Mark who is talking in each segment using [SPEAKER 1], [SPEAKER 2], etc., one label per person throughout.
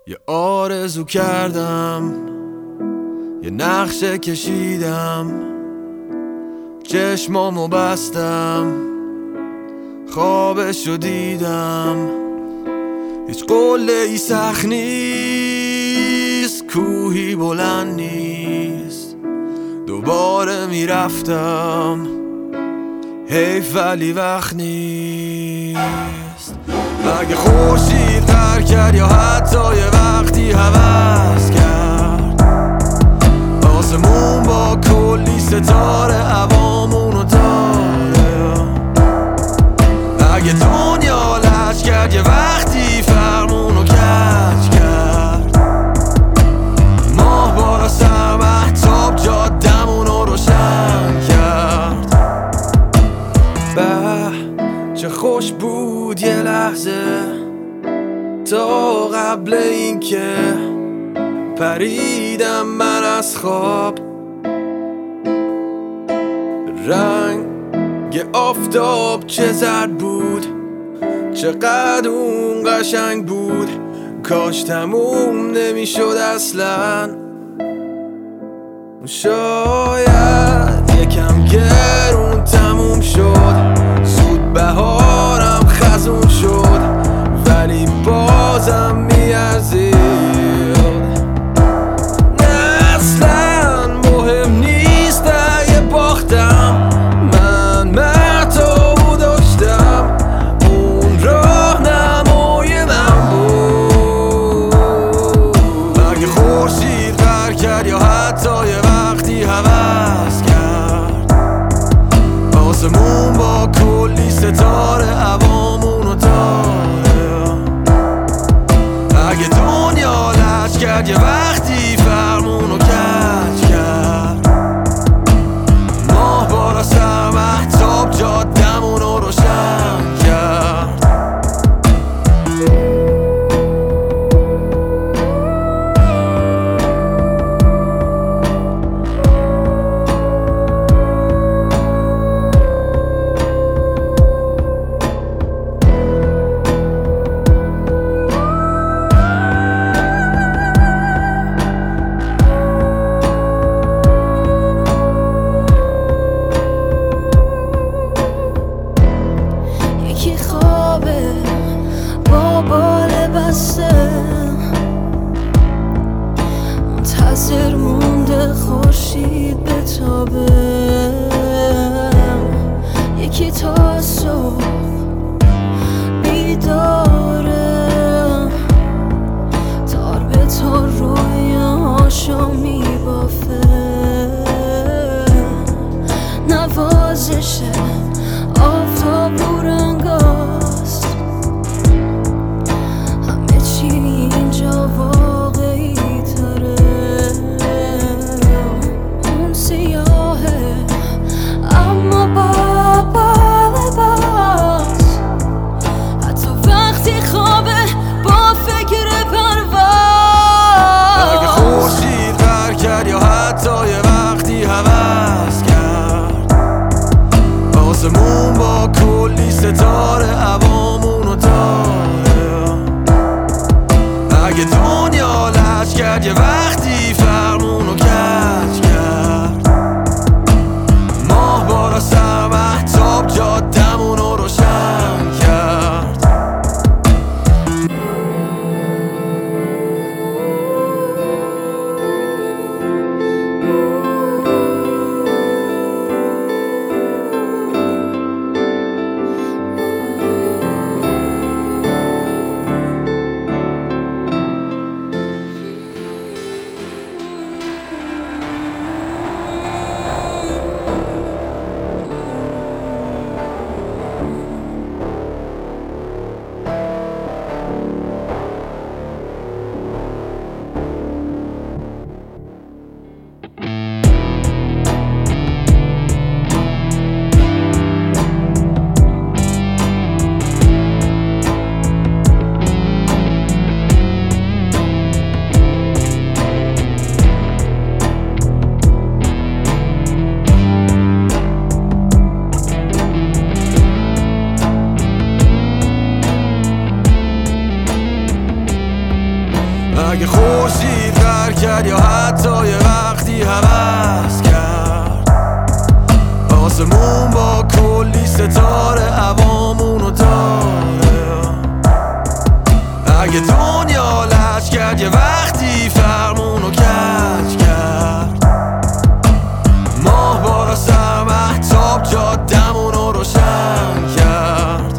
[SPEAKER 1] یه آرزو کردم، یه نقشه کشیدم، چشمامو بستم، خوابشو دیدم. هیچ قله ای سخت نیست، کوهی بلند نیست. دوباره میرفتم، حیف ولی وقت نیست. اگه خورشید غر کرد یا حتی یه وقتی هوس کرد، آسمون با کلی ستاره عوامونو داره. اگه دنیا لج کرد یه وقتی فرمونو کج کرد، ماه بالا سر مهتاب جادمونو روشن کرد. چه خوش بود یه لحظه تا قبل این که پریدم من از خواب. رنگ آفتاب چه زرد بود، چقدر اون قشنگ بود. کاش تموم نمیشد اصلا. شاید یکم گرون تموم شد، زود بهارم خزون شد، ولی بازم میارزید. اصلا مهم نیست اگه باختم، من مرتابو داشتم، اون راهنمای من بود. اگه خورشید غر کرد یا حتی یه وقتی هوس کرد، آسمون با کلی ستاره عوامونو داره. اگه دنیا لج کرد یه وقتی فرمونو کج کرد، ماه بالا سر مهتاب جادمونو روشن کرد.
[SPEAKER 2] یکی خوابه با بال بسته، منتظر مونده خورشید بتابه. یکی تا صبح بیداره، تار به تار رویاهاشو میبافه. نوازشه آفتاب رو رنگاست، همه چی اینجا واقعی تره. اون سیاهه اما با لباس، حتی وقتی خوابه با فکر پرواز.
[SPEAKER 1] اگه خورشید غر کرد یا حتی یه وقتی هوس کرد، آسمون با کلی ستاره عوامونو داره. اگه دنیا لج کرد یه وقتی فرمونو کج کرد، ماه بالا سر مهتاب جادمونو روشن کرد. اگه خورشید غر کرد یا حتی یه وقتی هوس کرد آسمون با کلی ستاره هوامونو داره، اگه دنیا لج کرد یه وقتی فرمونو کج کرد، ماه بالا سر مهتاب جادمونو روشن کرد.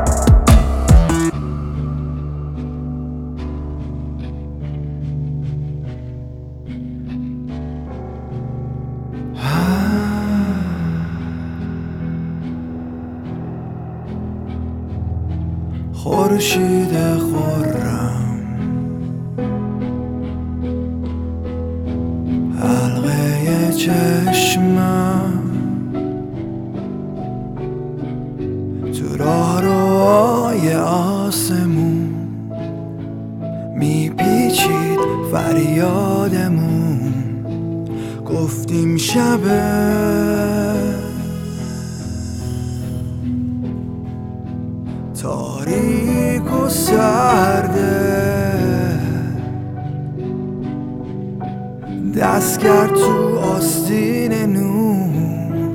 [SPEAKER 3] خورشید خرم حلقه چشمم تو راه روهای آسمون میپیچید فریادمون، گفتیم شبه تاریک و سرده، دست کرد تو آستین نور،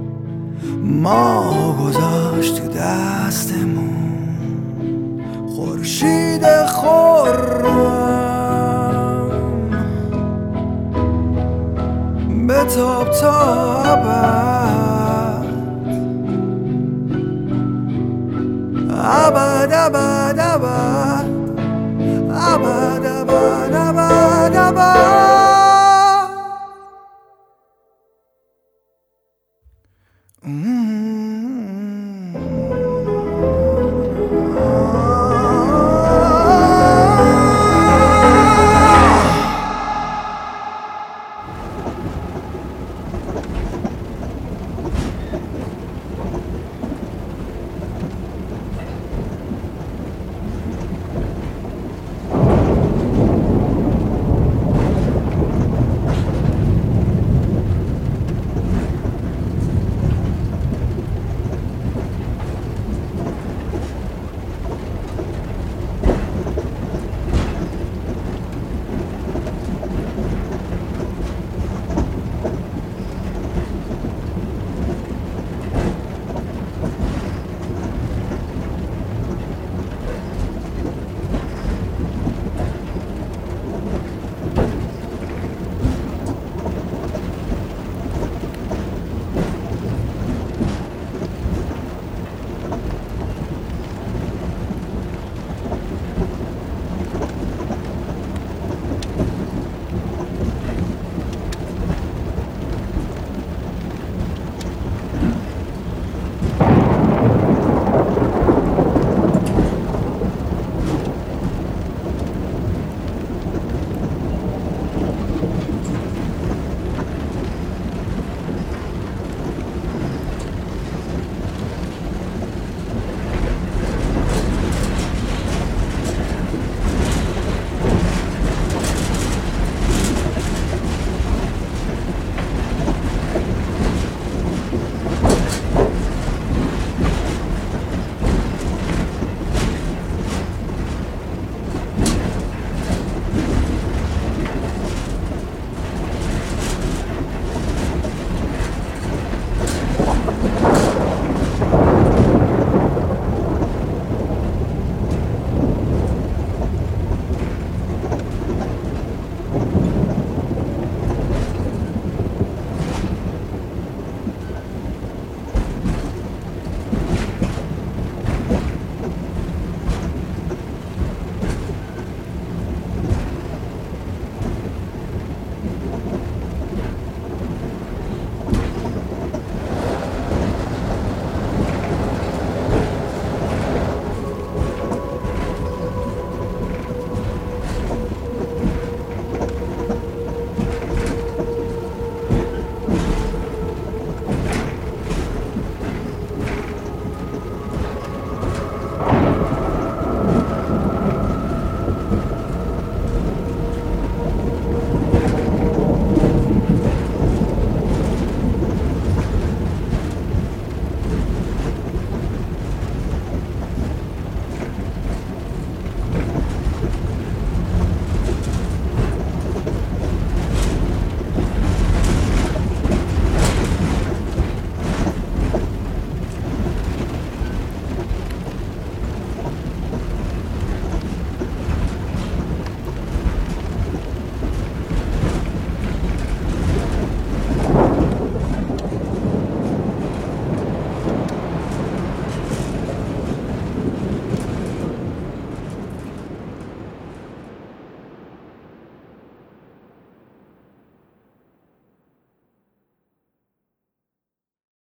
[SPEAKER 3] ما گذاشت تو دستمون. خورشید خرم بتاب تا ابد، ابد ابد ابد.